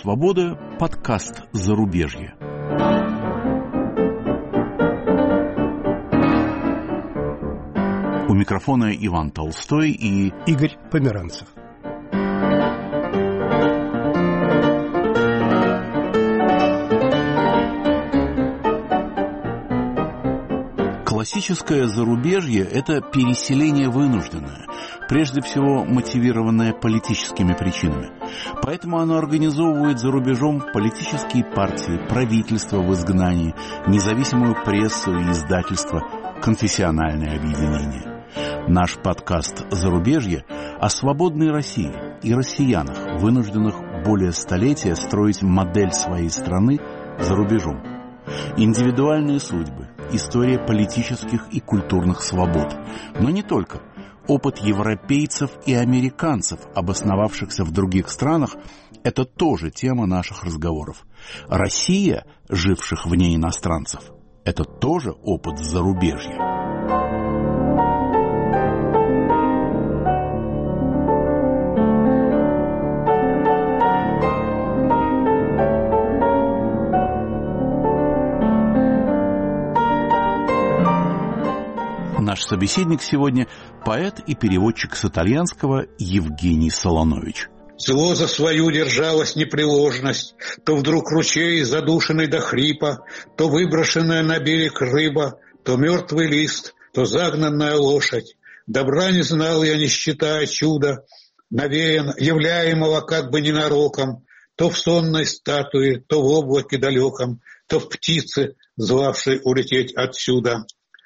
свобода» подкаст «Зарубежье». У микрофона Иван Толстой и Игорь Померанцев. Классическое зарубежье – это переселение вынужденное, прежде всего мотивированное политическими причинами. Поэтому оно организовывает за рубежом политические партии, правительства в изгнании, независимую прессу и издательство, конфессиональные объединения. Наш подкаст «Зарубежье» о свободной России и россиянах, вынужденных более столетия строить модель своей страны за рубежом. Индивидуальные судьбы, история политических и культурных свобод. Но не только. Опыт европейцев и американцев, обосновавшихся в других странах, это тоже тема наших разговоров. Россия, живших вне иностранцев, это тоже опыт зарубежья. Наш собеседник сегодня – поэт и переводчик с итальянского Евгений Солонович. Зло за свою держалась непреложность, то вдруг ручей, задушенный до хрипа, то выброшенная на берег рыба, то мертвый лист, то загнанная лошадь. Добра не знал я, не считая чуда, навеян, являемого как бы ненароком, то в сонной статуе, то в облаке далеком, то в птице, звавшей улететь отсюда.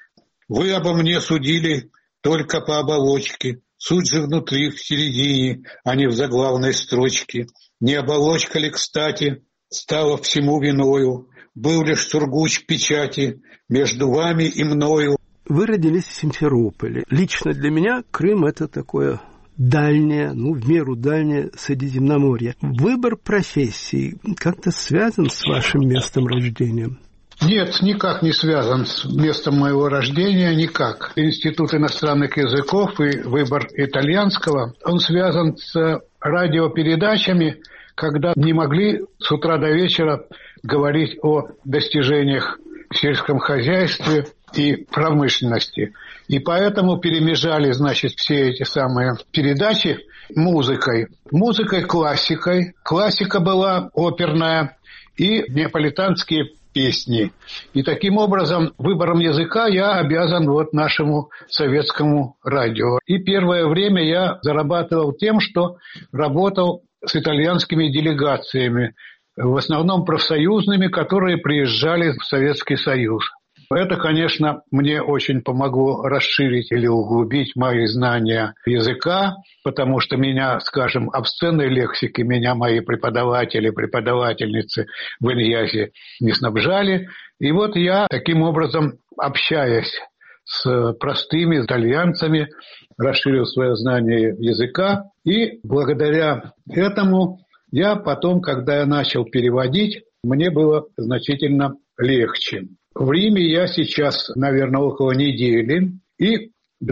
Вы обо мне судили только по оболочке, суть же внутри, в середине, а не в заглавной строчке. Не оболочка ли, кстати, стала всему виною, был лишь сургуч печати между вами и мною. Вы родились в Симферополе. Лично для меня Крым – это такое дальнее, в меру дальнее Средиземноморье. Выбор профессии как-то связан с вашим местом рождения? Нет, никак не связан с местом моего рождения, никак. Институт иностранных языков и выбор итальянского, он связан с радиопередачами, когда не могли с утра до вечера говорить о достижениях в сельском хозяйстве и промышленности. И поэтому перемежали, все эти самые передачи музыкой. Музыкой классикой. Классика была оперная и неаполитанские песни. И таким образом выбором языка я обязан нашему советскому радио. И первое время я зарабатывал тем, что работал с итальянскими делегациями, в основном профсоюзными, которые приезжали в Советский Союз. Это, конечно, мне очень помогло расширить или углубить мои знания языка, потому что меня, обсценной лексики меня мои преподаватели, преподавательницы в Иньязе не снабжали. И я таким образом, общаясь с простыми итальянцами, расширил свое знание языка. И благодаря этому я потом, когда я начал переводить, мне было значительно легче. В Риме я сейчас, наверное, около недели. И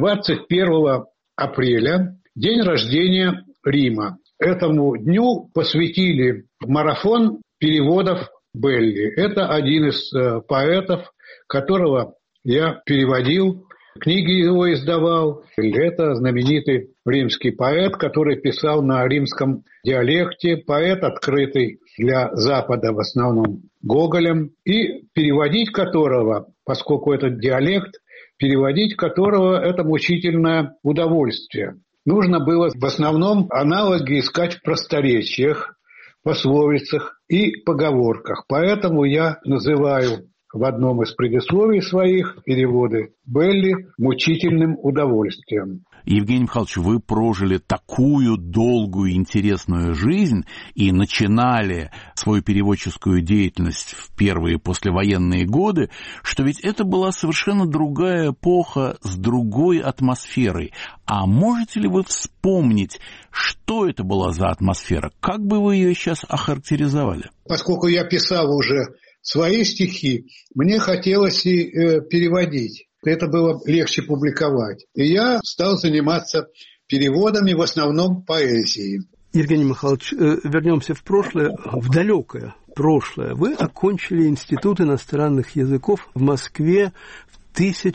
21 апреля день рождения Рима. Этому дню посвятили марафон переводов Белли. Это один из поэтов, которого я переводил, книги его издавал. Это знаменитый римский поэт, который писал на римском диалекте, поэт, открытый для Запада в основном Гоголем, и переводить которого, поскольку этот диалект, переводить которого это мучительное удовольствие. Нужно было в основном аналоги искать в просторечиях, пословицах и поговорках. Поэтому я называю в одном из предисловий своих переводы Белли мучительным удовольствием. Евгений Михайлович, вы прожили такую долгую, интересную жизнь и начинали свою переводческую деятельность в первые послевоенные годы, что ведь это была совершенно другая эпоха с другой атмосферой. А можете ли вы вспомнить, что это была за атмосфера? Как бы вы ее сейчас охарактеризовали? Поскольку я писал уже свои стихи, мне хотелось и переводить. Это было легче публиковать. И я стал заниматься переводами, в основном поэзии. Евгений Михайлович, вернемся в прошлое, в далекое прошлое. Вы окончили Институт иностранных языков в Москве в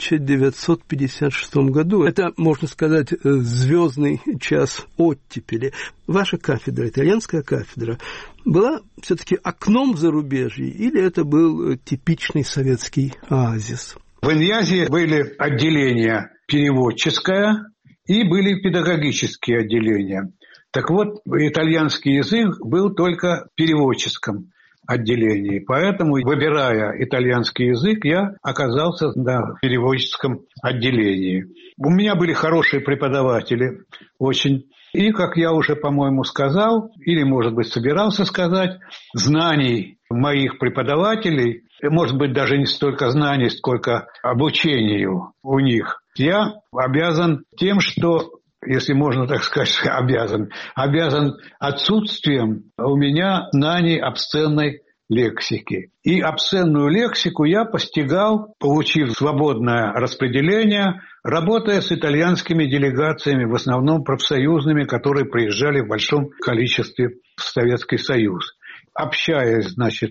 1956 году. Это, можно сказать, звездный час оттепели. Ваша кафедра, итальянская кафедра, была все-таки окном в зарубежье, или это был типичный советский оазис? В Иньязе были отделения переводческое и были педагогические отделения. Так вот, итальянский язык был только в переводческом отделении. Поэтому, выбирая итальянский язык, я оказался в переводческом отделении. У меня были хорошие преподаватели, очень. И, как я уже, по-моему, сказал, или, может быть, собирался сказать, знаний моих преподавателей, может быть, даже не столько знаний, сколько обучению у них, я обязан тем, что, если можно так сказать, обязан отсутствием у меня знаний обсценной лексики. И обсценную лексику я постигал, получив свободное распределение, работая с итальянскими делегациями, в основном профсоюзными, которые приезжали в большом количестве в Советский Союз. Общаясь,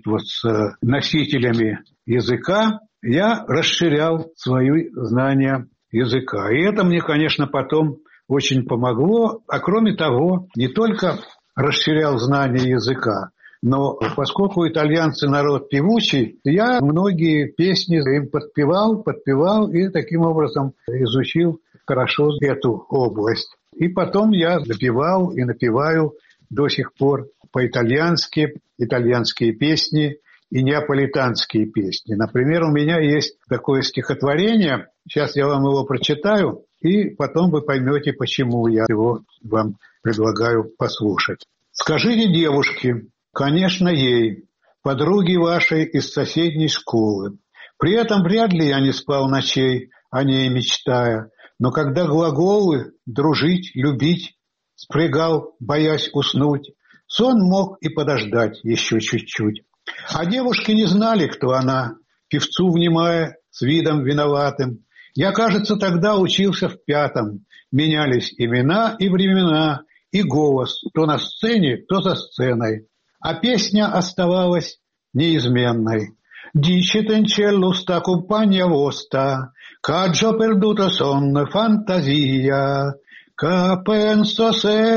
с носителями языка, я расширял свои знания языка. И это мне, конечно, потом очень помогло. А кроме того, не только расширял знания языка, но поскольку итальянцы народ певучий, я многие песни им подпевал и таким образом изучил хорошо эту область. И потом я напевал и напеваю до сих пор по-итальянски итальянские песни и неаполитанские песни. Например, у меня есть такое стихотворение, сейчас я вам его прочитаю, и потом вы поймете, почему я его вам предлагаю послушать. «Скажите девушке, конечно, ей, подруге вашей из соседней школы. При этом вряд ли я не спал ночей, о ней мечтая, но когда глаголы «дружить», «любить» спрягал, боясь уснуть, сон мог и подождать еще чуть-чуть. А девушки не знали, кто она, певцу внимая с видом виноватым. Я, кажется, тогда учился в 5-м. Менялись имена и времена, и голос то на сцене, то за сценой. А песня оставалась неизменной. «Dice Tencello sta compagna vostra, c'ho perduto son fantasia, che penso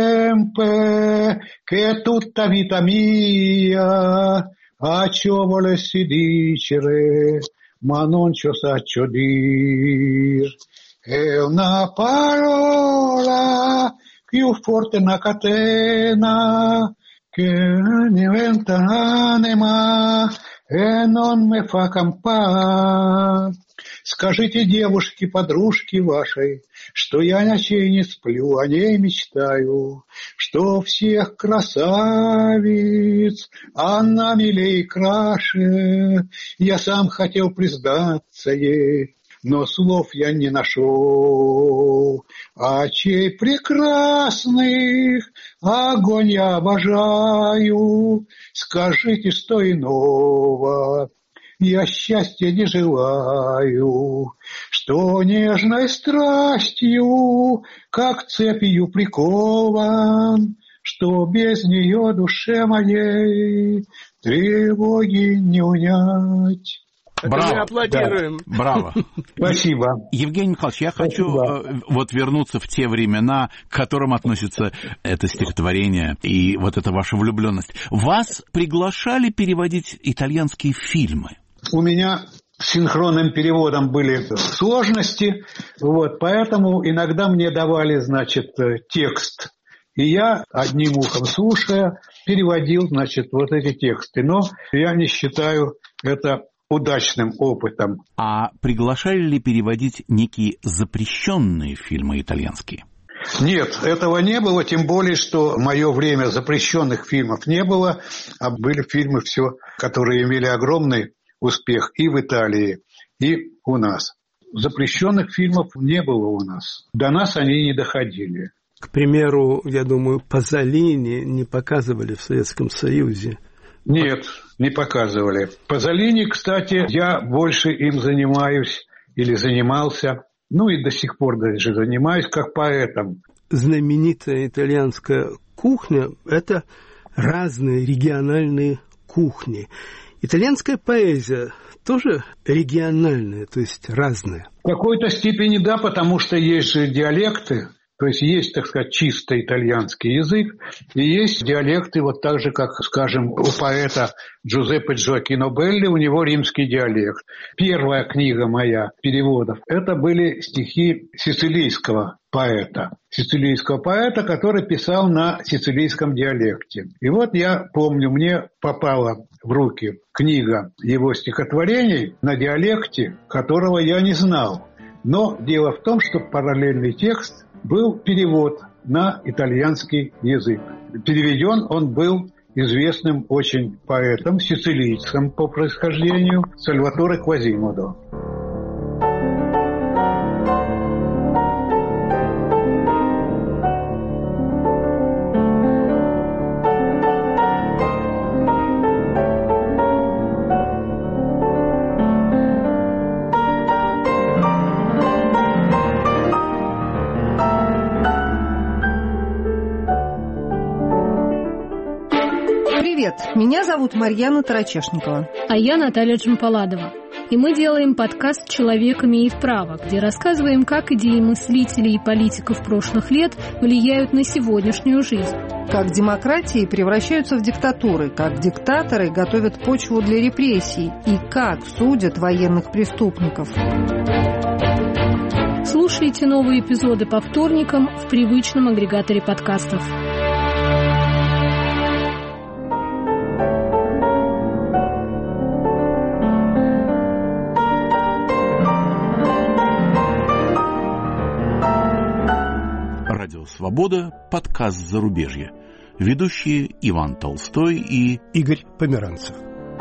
sempre che tutta vita mia a ciò volessi dicere, ma non ciò saccio dir. È una parola più forte una catena che diventa anima e non me fa campare. Скажите девушке, подружке вашей, что я ночей не сплю, о ней мечтаю, что всех красавиц она милей краше. Я сам хотел признаться ей, но слов я не нашел. Очей прекрасных огонь я обожаю, скажите, что иного я счастья не желаю, что нежной страстью, как цепью прикован, что без нее душе моей тревоги не унять. Браво. Мы аплодируем. Да. Браво. Спасибо. Евгений Михайлович, я хочу вернуться в те времена, к которым относится это стихотворение и вот эта ваша влюбленность. Вас приглашали переводить итальянские фильмы? У меня с синхронным переводом были сложности, поэтому иногда мне давали, текст. И я, одним ухом слушая, переводил, эти тексты. Но я не считаю это удачным опытом. А приглашали ли переводить некие запрещенные фильмы итальянские? Нет, этого не было, тем более, что в мое время запрещенных фильмов не было, а были фильмы, которые имели огромный успех и в Италии, и у нас. Запрещенных фильмов не было у нас. До нас они не доходили. К примеру, я думаю, Пазолини не показывали в Советском Союзе. Нет, не показывали. Пазолини, кстати, я больше им занимаюсь или занимался, и до сих пор даже занимаюсь как поэтом. Знаменитая итальянская кухня – это разные региональные кухни. Итальянская поэзия тоже региональная, то есть разная. В какой-то степени да, потому что есть же диалекты. То есть есть, так сказать, чисто итальянский язык, и есть диалекты, вот так же, как, скажем, у поэта Джузеппе Джоаккино Белли, у него римский диалект. Первая книга моя переводов – это были стихи сицилийского поэта, который писал на сицилийском диалекте. И вот я помню, мне попала в руки книга его стихотворений на диалекте, которого я не знал. Но дело в том, что параллельный текст был перевод на итальянский язык. Переведен он был известным очень поэтом, сицилийцем по происхождению, Сальваторе Квазимодо. Меня зовут Марьяна Тарачешникова. А я Наталья Джампаладова. И мы делаем подкаст «Человек имеет право», где рассказываем, как идеи мыслителей и политиков прошлых лет влияют на сегодняшнюю жизнь. Как демократии превращаются в диктатуры, как диктаторы готовят почву для репрессий и как судят военных преступников. Слушайте новые эпизоды по вторникам в привычном агрегаторе подкастов. «Свобода», подкаст «Зарубежье». Ведущие Иван Толстой и Игорь Померанцев.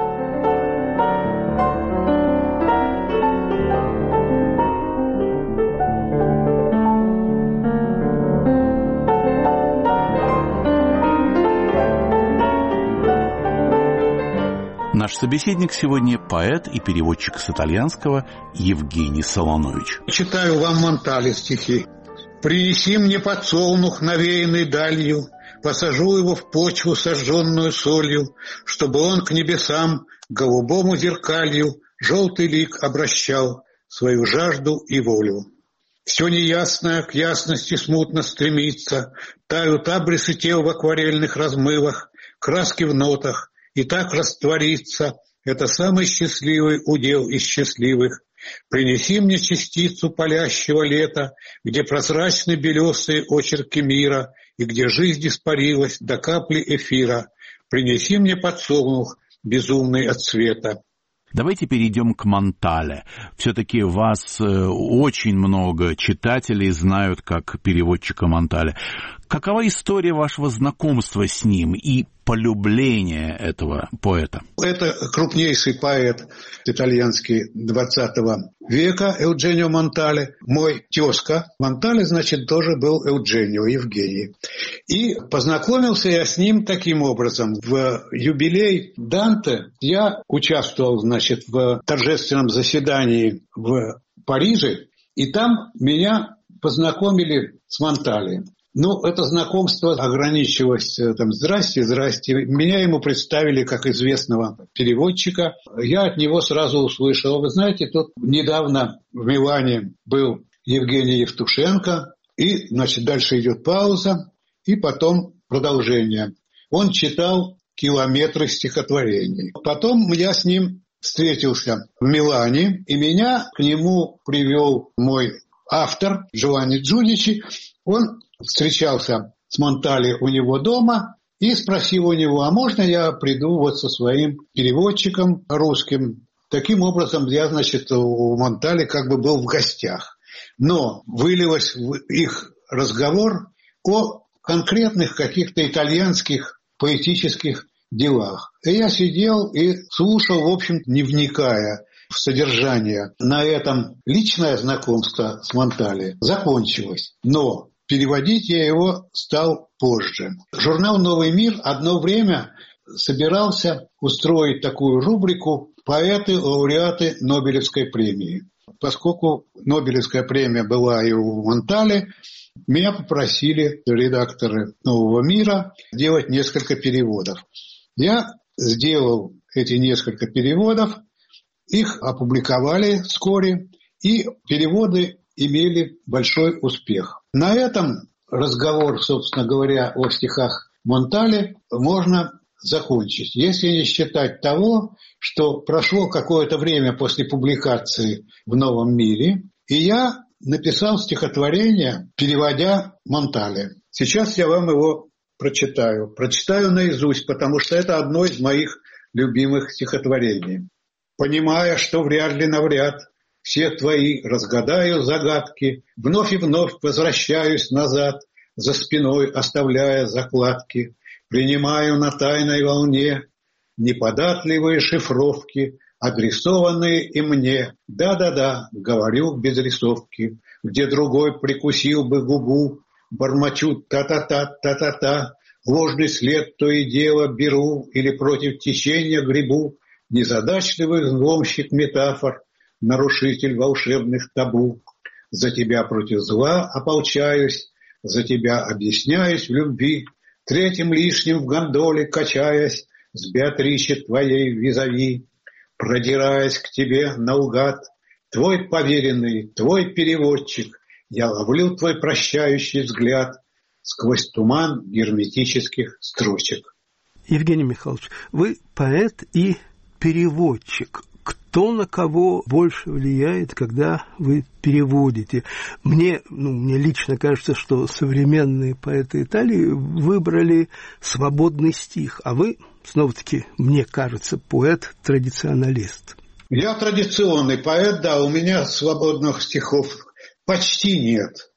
Наш собеседник сегодня поэт и переводчик с итальянского Евгений Солонович. Читаю вам Монтале стихи. «Принеси мне подсолнух, навеянный далью, посажу его в почву, сожженную солью, чтобы он к небесам, голубому зеркалью, желтый лик обращал, свою жажду и волю. Все неясное к ясности смутно стремится, тают абрисы тел в акварельных размывах, краски в нотах, и так растворится, это самый счастливый удел из счастливых. Принеси мне частицу палящего лета, где прозрачны белесые очерки мира и где жизнь испарилась до капли эфира. Принеси мне подсолнух, безумный от света». Давайте перейдем к Монтале. Все-таки вас очень много читателей знают как переводчика Монтале. Какова история вашего знакомства с ним и полюбления этого поэта? Это крупнейший поэт итальянский 20 века Eugenio Montale. Мой тезка Монтале, значит, тоже был Eugenio, Евгений. И познакомился я с ним таким образом. В юбилей Данте я участвовал, значит, в торжественном заседании в Париже, и там меня познакомили с Монтале. Ну, это знакомство ограничивалось там «здрасте, здрасте». Меня ему представили как известного переводчика. Я от него сразу услышал: вы знаете, тут недавно в Милане был Евгений Евтушенко, и, значит, дальше идет пауза, и потом продолжение. Он читал километры стихотворений. Потом я с ним встретился в Милане, и меня к нему привел мой автор Джованни Джудичи. Он встречался с Монтале у него дома и спросил у него: а можно я приду вот со своим переводчиком русским? Таким образом, я, значит, у Монтале как бы был в гостях. Но вылилось в их разговор о конкретных каких-то итальянских поэтических делах. И я сидел и слушал, в общем, не вникая в содержание. На этом личное знакомство с Монтале закончилось. Но переводить я его стал позже. Журнал «Новый мир» одно время собирался устроить такую рубрику поэты, лауреаты Нобелевской премии. Поскольку Нобелевская премия была и у Монтале, меня попросили редакторы «Нового мира» сделать несколько переводов. Я сделал эти несколько переводов, их опубликовали вскоре, и переводы имели большой успех. На этом разговор, собственно говоря, о стихах Монтале можно закончить, если не считать того, что прошло какое-то время после публикации в «Новом мире», и я написал стихотворение, переводя Монтале. Сейчас я вам его прочитаю. Прочитаю наизусть, потому что это одно из моих любимых стихотворений. «Понимая, что вряд ли навряд все твои разгадаю загадки, вновь и вновь возвращаюсь назад, за спиной оставляя закладки, принимаю на тайной волне неподатливые шифровки, адресованные и мне. Да-да-да, говорю без рисовки, где другой прикусил бы губу, бормочу та-та-та, та-та-та, ложный след то и дело беру или против течения гребу, незадачливый взломщик метафор, нарушитель волшебных табу. За тебя против зла ополчаюсь, за тебя объясняюсь в любви, третьим лишним в гондоле качаясь, с Беатриче твоей визави, продираясь к тебе наугад, твой поверенный, твой переводчик, я ловлю твой прощающий взгляд сквозь туман герметических строчек. Евгений Михайлович, вы поэт и переводчик. Кто на кого больше влияет, когда вы переводите? Мне лично кажется, что современные поэты Италии выбрали свободный стих, а вы, снова-таки, мне кажется, поэт-традиционалист. Я традиционный поэт, да, у меня свободных стихов почти нет.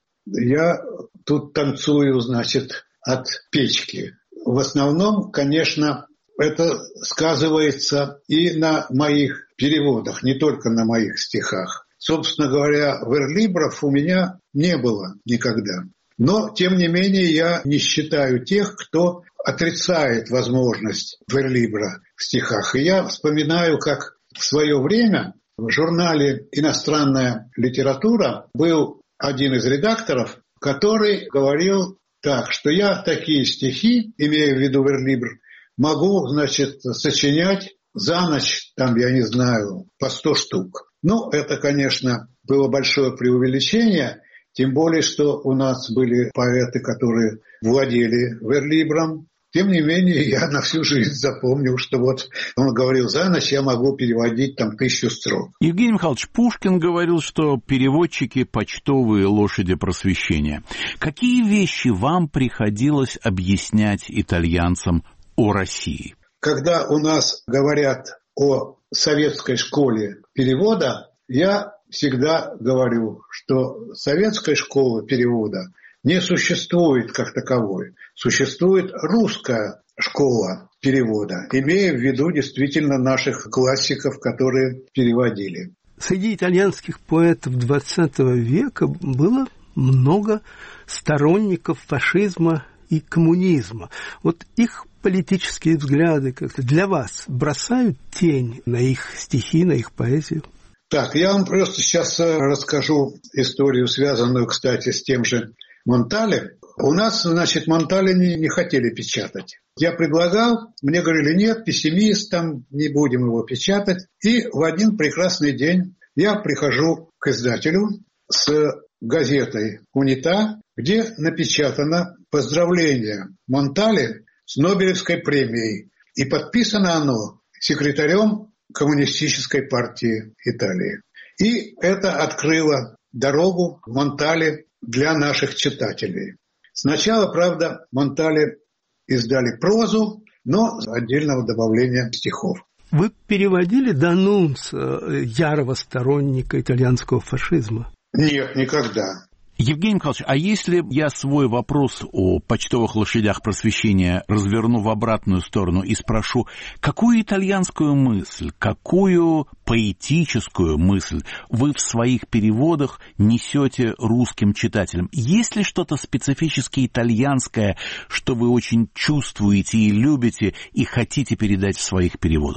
Я тут танцую, значит, от печки. В основном, конечно, это сказывается и на моих переводах, не только на моих стихах. Собственно говоря, верлибров у меня не было никогда. Но, тем не менее, я не считаю тех, кто отрицает возможность верлибра в стихах. И я вспоминаю, как в свое время в журнале «Иностранная литература» был один из редакторов, который говорил так, что я такие стихи, имея в виду верлибр, могу, значит, сочинять за ночь, там, я не знаю, по 100 штук. Ну, это, конечно, было большое преувеличение, тем более, что у нас были поэты, которые владели верлибром. Тем не менее, я на всю жизнь запомнил, что вот он говорил, за ночь я могу переводить там 1000 строк. Евгений Михайлович, Пушкин говорил, что переводчики – почтовые лошади просвещения. Какие вещи вам приходилось объяснять итальянцам о России? Когда у нас говорят о советской школе перевода, я всегда говорю, что советской школы перевода не существует как таковой. Существует русская школа перевода, имея в виду действительно наших классиков, которые переводили. Среди итальянских поэтов XX века было много сторонников фашизма и коммунизма. Вот их политические взгляды как-то для вас бросают тень на их стихи, на их поэзию? Так, я вам просто сейчас расскажу историю, связанную, кстати, с тем же Монтале. У нас, значит, Монтале не хотели печатать. Я предлагал, мне говорили, нет, пессимист, там не будем его печатать. И в один прекрасный день я прихожу к издателю с газетой «Унита», где напечатано поздравление Монтале с Нобелевской премией. И подписано оно секретарем Коммунистической партии Италии. И это открыло дорогу Монтале для наших читателей. Сначала, правда, Монтале издали прозу, но с отдельного добавления стихов. Вы переводили Данунца, ярого сторонника итальянского фашизма? Нет, никогда. Евгений Михайлович, а если я свой вопрос о почтовых лошадях просвещения разверну в обратную сторону и спрошу, какую итальянскую мысль, какую поэтическую мысль вы в своих переводах несете русским читателям? Есть ли что-то специфически итальянское, что вы очень чувствуете и любите, и хотите передать в своих переводах?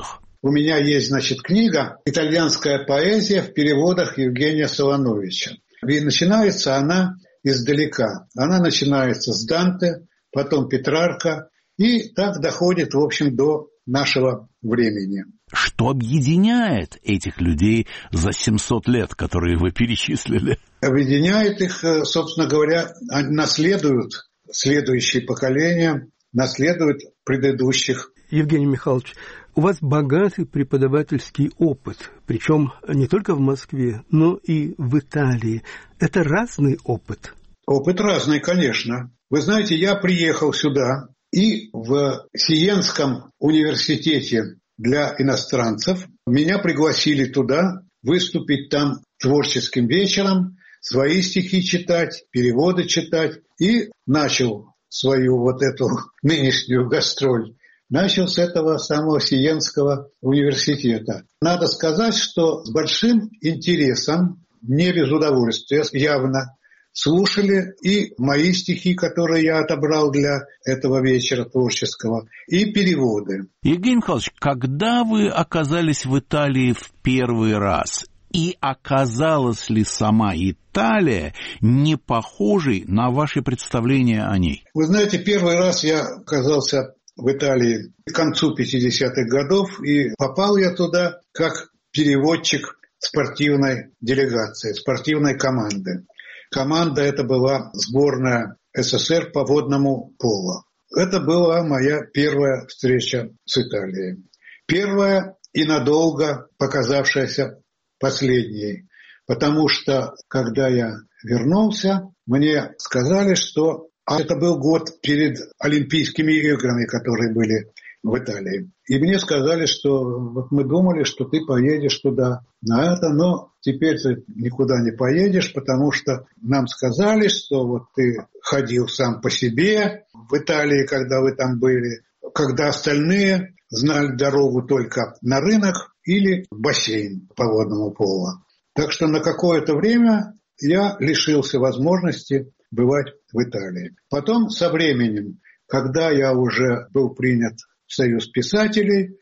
у меня есть, значит, книга «Итальянская поэзия» в переводах Евгения Солоновича. И начинается она издалека. Она начинается с Данте, потом Петрарка, и так доходит, в общем, до нашего времени. Что объединяет этих людей за 700 лет, которые вы перечислили? Объединяет их, собственно говоря, наследуют следующие поколения, наследуют предыдущих. Евгений Михайлович, у вас богатый преподавательский опыт, причем не только в Москве, но и в Италии. Это разный опыт? Опыт разный, конечно. Вы знаете, я приехал сюда, и в Сиенском университете для иностранцев меня пригласили туда выступить там творческим вечером, свои стихи читать, переводы читать. И начал свою вот эту нынешнюю гастроль. Начал с этого самого Сиенского университета. Надо сказать, что с большим интересом, не без удовольствия, явно, слушали и мои стихи, которые я отобрал для этого вечера творческого, и переводы. Евгений Михайлович, когда вы оказались в Италии в первый раз? И оказалась ли сама Италия не похожей на ваши представления о ней? Вы знаете, первый раз я оказался в Италии к концу 50-х годов, и попал я туда как переводчик спортивной делегации, спортивной команды. Команда это была сборная СССР по водному поло. Это была моя первая встреча с Италией. Первая и надолго показавшаяся последней. Потому что, когда я вернулся, мне сказали, что это был год перед Олимпийскими играми, которые были в Италии. И мне сказали, что вот мы думали, что ты поедешь туда на это, но теперь ты никуда не поедешь, потому что нам сказали, что вот ты ходил сам по себе в Италии, когда вы там были, когда остальные знали дорогу только на рынок или в бассейн по водному поло. Так что на какое-то время я лишился возможности бывать в Италии. Потом со временем, когда я уже был принят в Союз писателей,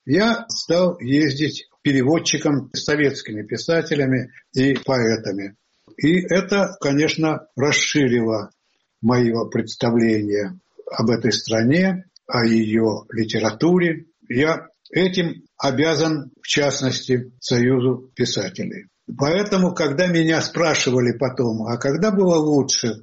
я стал ездить переводчиком с советскими писателями и поэтами. И это, конечно, расширило моего представления об этой стране, о ее литературе. Я этим обязан, в частности, Союзу писателей. Поэтому, когда меня спрашивали потом, а когда было лучше,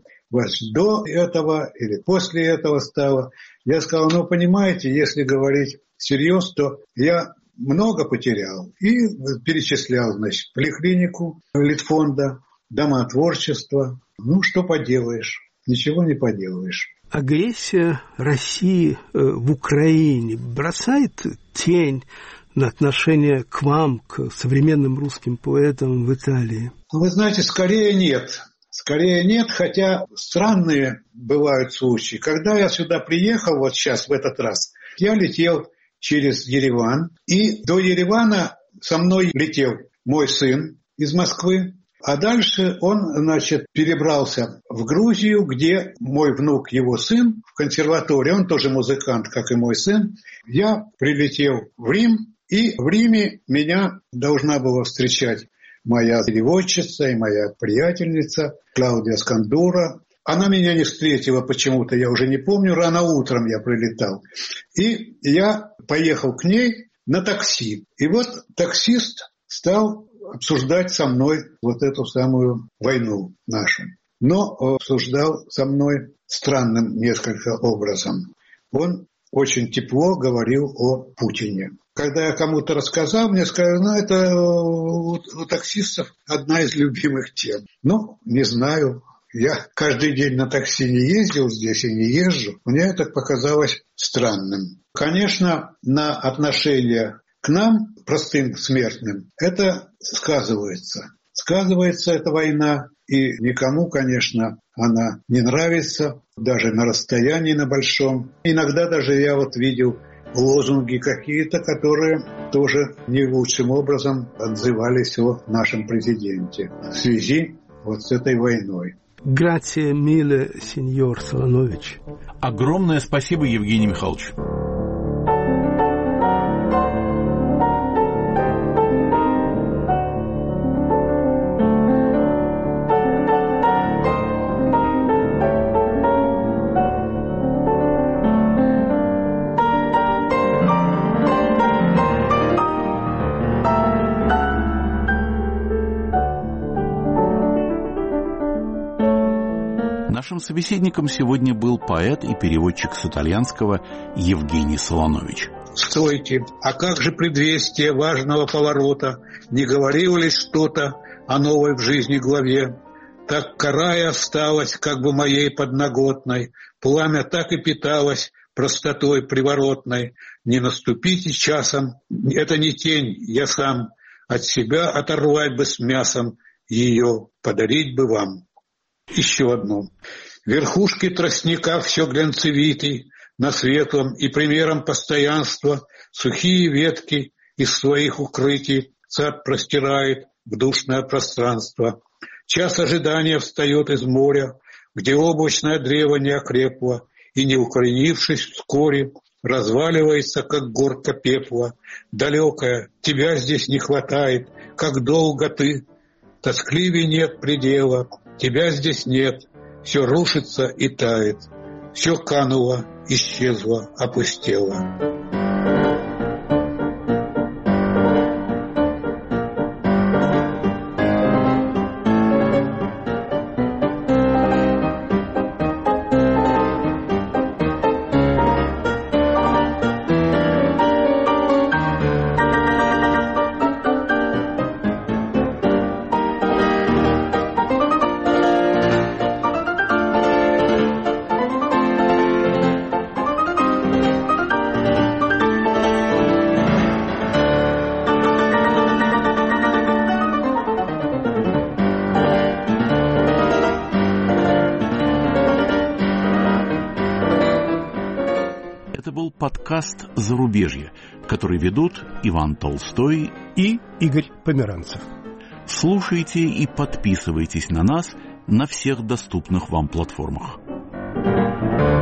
до этого или после этого стало, я сказал, ну, понимаете, если говорить всерьез, то я много потерял. И перечислял, значит, поликлинику Литфонда, дома творчества. Ну, что поделаешь, ничего не поделаешь. Агрессия России в Украине бросает тень на отношение к вам, к современным русским поэтам в Италии? Вы знаете, скорее нет. Скорее нет, хотя странные бывают случаи. Когда я сюда приехал, вот сейчас, в этот раз, я летел через Ереван, и до Еревана со мной летел мой сын из Москвы, а дальше он, значит, перебрался в Грузию, где мой внук, его сын, в консерватории, он тоже музыкант, как и мой сын. Я прилетел в Рим, и в Риме меня должна была встречать моя переводчица и моя приятельница Клаудия Скандура. Она меня не встретила почему-то, я уже не помню, рано утром я прилетал. И я поехал к ней на такси. И вот таксист стал обсуждать со мной вот эту самую войну нашу. Но обсуждал со мной странным несколько образом. Он очень тепло говорил о Путине. Когда я кому-то рассказал, мне сказали, ну, это у таксистов одна из любимых тем. Ну, не знаю. Я каждый день на такси не ездил здесь и не езжу. Мне это показалось странным. Конечно, на отношение к нам, простым смертным, это сказывается. Сказывается эта война, и никому, конечно, она не нравится, даже на расстоянии на большом. Иногда даже я вот видел лозунги какие-то, которые тоже не лучшим образом отзывались о нашем президенте в связи вот с этой войной. Грация миле, сеньор Солонович. Огромное спасибо, Евгений Михайлович. Нашим собеседником сегодня был поэт и переводчик с итальянского Евгений Солонович. Стойте, а как же предвестие важного поворота? Не говорило ли что-то о новой в жизни главе? Так карая осталась, как бы моей подноготной, пламя так и питалось простотой приворотной. Не наступите часом, это не тень, я сам, от себя оторвать бы с мясом, ее подарить бы вам. Еще одно. Верхушки тростника все глянцевитый, на светлом и примером постоянства сухие ветки из своих укрытий сад простирает в душное пространство. Час ожидания встает из моря, где облачное древо не окрепло, и, не укоренившись вскоре, разваливается, как горка пепла. Далекая, тебя здесь не хватает, как долго ты, тоскливей нет предела, тебя здесь нет, все рушится и тает, все кануло, исчезло, опустело. Подкаст «Зарубежье», который ведут Иван Толстой и Игорь Померанцев. Слушайте и подписывайтесь на нас на всех доступных вам платформах.